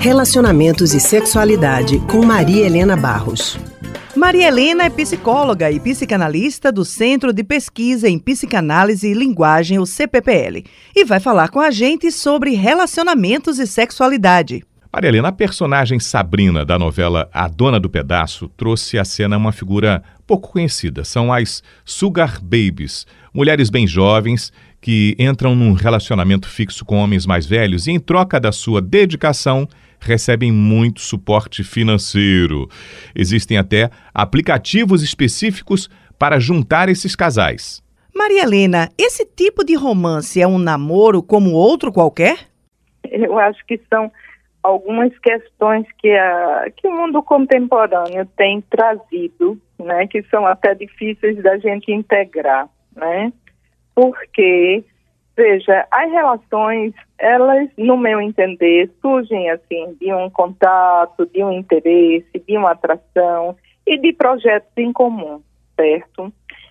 Relacionamentos e Sexualidade, com Maria Helena Barros. Maria Helena é psicóloga e psicanalista do Centro de Pesquisa em Psicanálise e Linguagem, o CPPL, e vai falar com a gente sobre relacionamentos e sexualidade. Maria Helena, a personagem Sabrina da novela A Dona do Pedaço trouxe à cena uma figura pouco conhecida. São as Sugar Babies, mulheres bem jovens que entram num relacionamento fixo com homens mais velhos e, em troca da sua dedicação, recebem muito suporte financeiro. Existem até aplicativos específicos para juntar esses casais. Maria Helena, esse tipo de romance é um namoro como outro qualquer? Eu acho que são algumas questões que o mundo contemporâneo tem trazido, né, que são até difíceis da gente integrar, né? Porque, veja, as relações, elas, no meu entender, surgem assim de um contato, de um interesse, de uma atração e de projetos em comum, certo?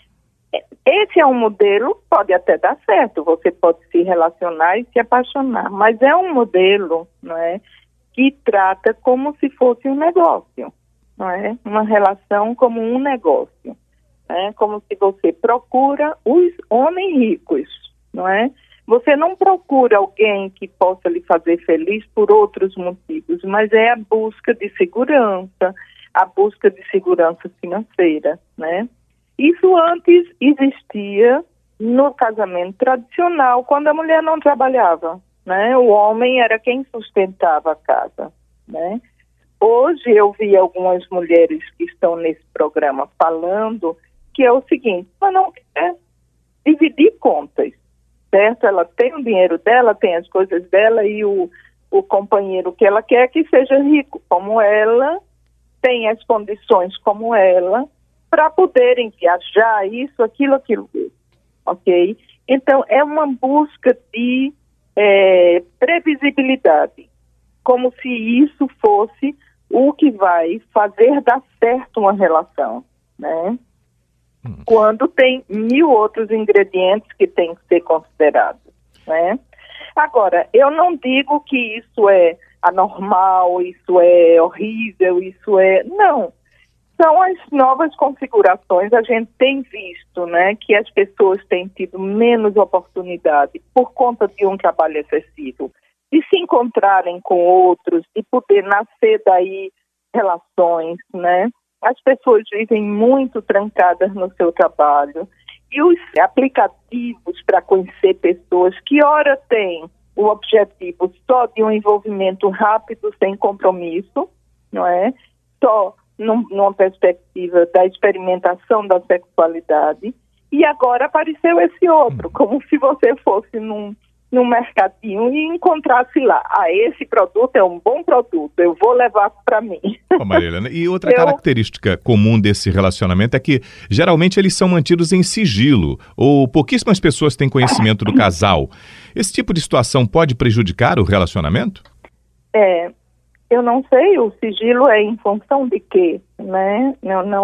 Esse é um modelo, pode até dar certo, você pode se relacionar e se apaixonar, mas é um modelo, não é, que trata como se fosse um negócio, não é? Uma relação como um negócio, né? Como se você procura os homens ricos, não é? Você não procura alguém que possa lhe fazer feliz por outros motivos, mas é a busca de segurança, a busca de segurança financeira, né? Isso antes existia no casamento tradicional, quando a mulher não trabalhava, né? O homem era quem sustentava a casa, né? Hoje eu vi algumas mulheres que estão nesse programa falando que é o seguinte: ela não quer dividir contas, certo? Ela tem o dinheiro dela, tem as coisas dela e o companheiro que ela quer que seja rico como ela, tem as condições como ela, para poderem viajar, isso, aquilo, ok? Então, é uma busca de previsibilidade, como se isso fosse o que vai fazer dar certo uma relação, né? Quando tem 1000 outros ingredientes que têm que ser considerados, né? Agora, eu não digo que isso é anormal, isso é horrível, isso é... Não. São as novas configurações. A gente tem visto, né, que as pessoas têm tido menos oportunidade por conta de um trabalho excessivo, de se encontrarem com outros, de poder nascer daí relações, né? As pessoas vivem muito trancadas no seu trabalho. E os aplicativos para conhecer pessoas que, ora, têm o objetivo só de um envolvimento rápido, sem compromisso, não é? Só numa perspectiva da experimentação da sexualidade, e agora apareceu esse outro, como se você fosse num mercadinho e encontrasse lá, esse produto é um bom produto, eu vou levar para mim. Maria Helena, e outra característica comum desse relacionamento é que geralmente eles são mantidos em sigilo, ou pouquíssimas pessoas têm conhecimento do casal. Esse tipo de situação pode prejudicar o relacionamento? Eu não sei, o sigilo é em função de quê, né?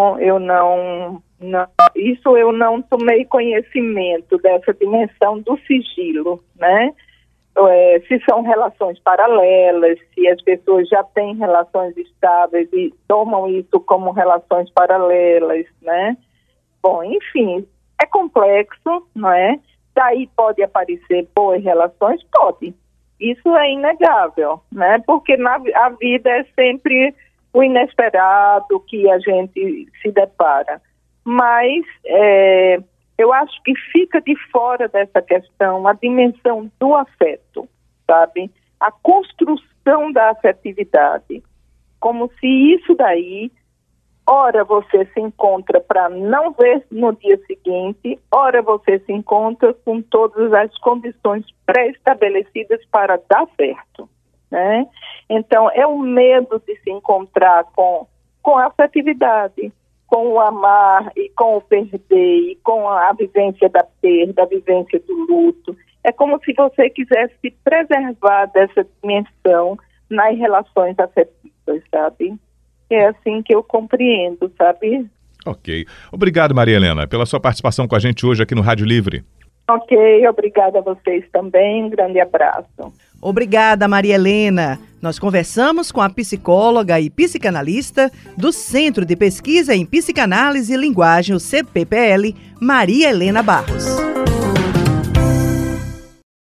Isso eu não tomei conhecimento dessa dimensão do sigilo, né? Se são relações paralelas, se as pessoas já têm relações estáveis e tomam isso como relações paralelas, né? Bom, enfim, é complexo, não é? Daí pode aparecer boas relações? Pode. Isso é inegável, né? Porque a vida é sempre o inesperado que a gente se depara. Mas eu acho que fica de fora dessa questão a dimensão do afeto, sabe? A construção da afetividade. Como se isso daí, ora você se encontra para não ver no dia seguinte, ora você se encontra com todas as condições pré-estabelecidas para dar certo, né? Então, é o medo de se encontrar com a afetividade, com o amar e com o perder, e com a vivência da perda, a vivência do luto. É como se você quisesse se preservar dessa dimensão nas relações afetivas, sabe? É assim que eu compreendo, sabe? Ok. Obrigado, Maria Helena, pela sua participação com a gente hoje aqui no Rádio Livre. Ok, obrigada a vocês também. Um grande abraço. Obrigada, Maria Helena. Nós conversamos com a psicóloga e psicanalista do Centro de Pesquisa em Psicanálise e Linguagem, o CPPL, Maria Helena Barros.